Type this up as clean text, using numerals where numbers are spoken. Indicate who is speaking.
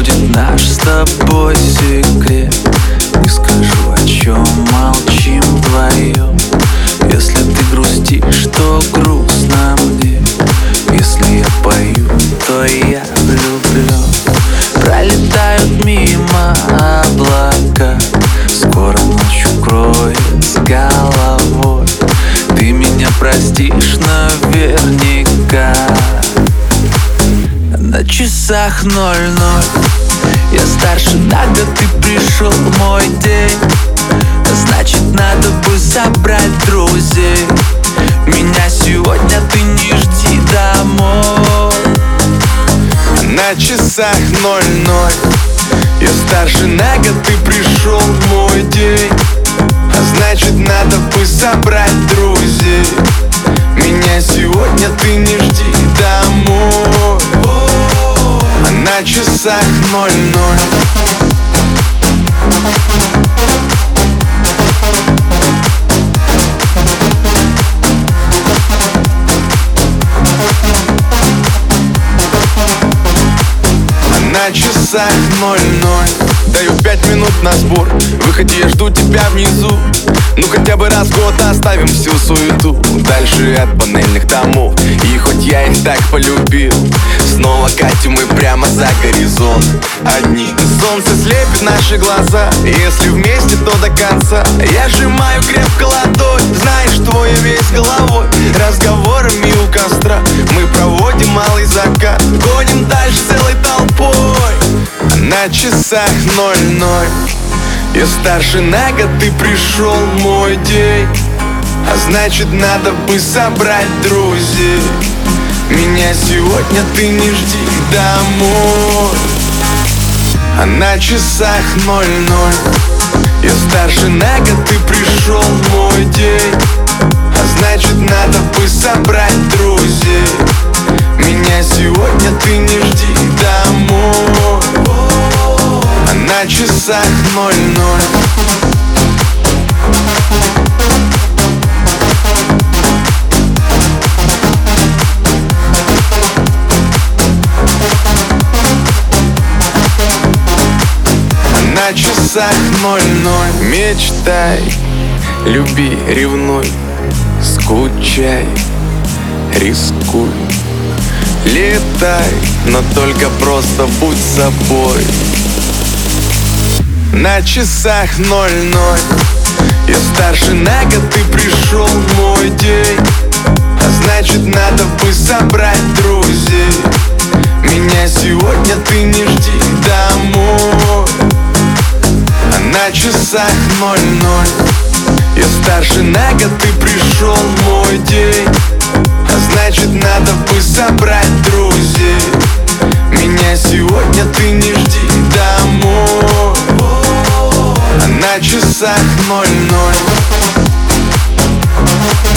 Speaker 1: будет наш с тобой секрет. Не скажу, о чем молчим вдвоем. Если ты грустишь, то грустно мне. Если я пою, то я влюблен. Пролетают мимо облака, скоро ночь укроет с головой. Ты меня простишь наверняка. На часах 00. Я старше на год, ты пришел в мой день. Значит, надо бы собрать друзей. Меня сегодня ты не жди домой.
Speaker 2: На часах 00. Я старше на год, ты пришел в мой день. Значит, надо бы собрать друзей. Меня сегодня ты не жди домой. На часах 00. На часах 00. Даю 5 минут на сбор. Выходи, я жду тебя внизу. Ну хотя бы раз в год оставим всю суету. Дальше от панельных домов. И хоть я их так полюбил, снова катим мы прямо за горизонт. Одни. Солнце слепит наши глаза. Если вместе, то до конца. Я сжимаю крепко ладонь. Знаешь, твой весь головой. Разговорами у костра мы проводим малый закат. Гоним дальше целой толпой. На часах 00. Я старше на год, ты пришел в мой день. А значит, надо бы собрать друзей. Меня сегодня ты не жди домой. А на часах 00. Я старше на год, ты пришел в мой день. А значит, надо бы собрать друзей. Меня сегодня ты не жди домой. А на часах 00. На часах 00. Мечтай, люби, ревнуй, скучай, рискуй. Летай, но только просто будь собой. На часах 00. Я старше на год, ты пришел в мой день. А значит, надо бы собрать друзей. Меня сегодня ты не жди домой. А на часах 00. Я старше на год, ты пришел в мой день. А значит, надо бы собрать друзей. Меня сегодня ты не жди домой. А на часах 00.